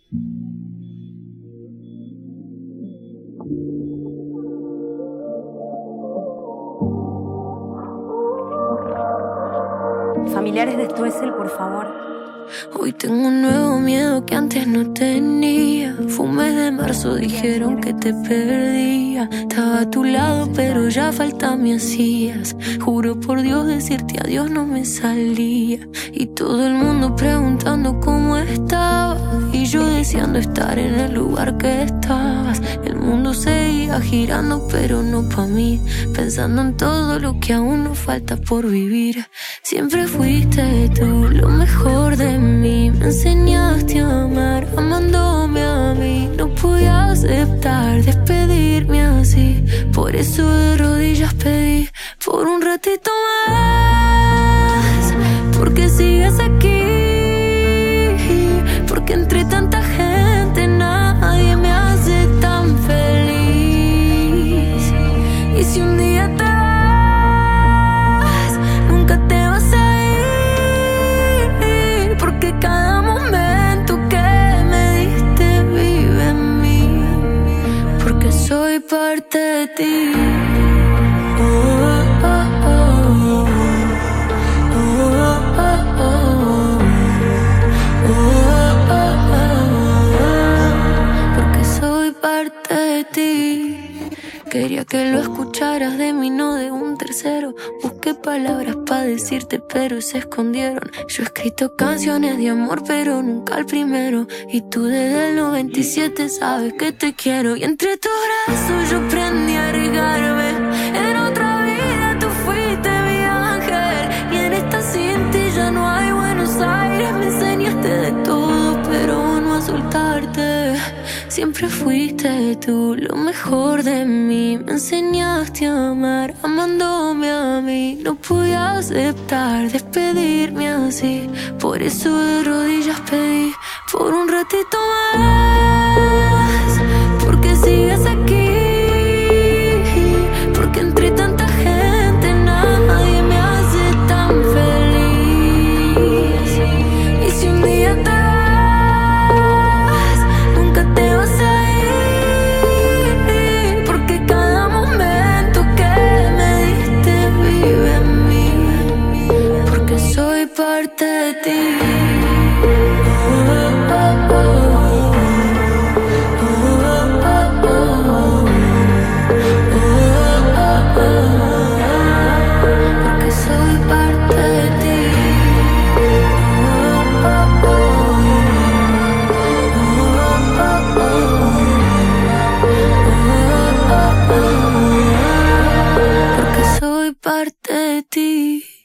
Familiares de Stoessel, por favor. Hoy tengo un nuevo miedo que antes no tenía. Fue un mes de marzo, dijeron que te perdía. Estaba a tu lado, pero ya falta me hacías. Juro por Dios decirte adiós no me salía. Y todo el mundo preguntando cómo estaba, y yo deseando estar en el lugar que estabas. El mundo seguía girando, pero no pa' mí, pensando en todo lo que aún nos falta por vivir. Siempre fuiste tú lo mejor de mí. Me enseñaste a amar, amándome a mí. No podía aceptar despedirme así. Por eso de rodillas pedí por un ratito más. Porque sigues aquí, porque entre tanta gente nadie me hace tan feliz. Y si un día te vas, nunca te vas a ir, porque cada momento que me diste vive en mí, porque soy parte de ti. Quería que lo escucharas de mí, no de un tercero. Busqué palabras para decirte, pero se escondieron. Yo he escrito canciones de amor, pero nunca el primero. Y tú desde el 97 sabes que te quiero. Y entre tus brazos yo aprendí a arriesgarme. En otra vida tú fuiste mi ángel, y en esta sin ti ya no hay Buenos Aires. Me enseñaste de todo, pero no a soltarte. Siempre fuiste tú lo mejor de mí. Me enseñaste a amar, amándome a mí. No podía aceptar despedirme así. Por eso de rodillas pedí por un ratito más. Porque sigues aquí, porque entre tanta gente nadie me hace tan feliz. Y si un día te vas, nunca te vas a ir, porque cada momento que me diste vive en mí, porque soy parte de ti. Porque soy parte de ti. Porque soy parte de ti.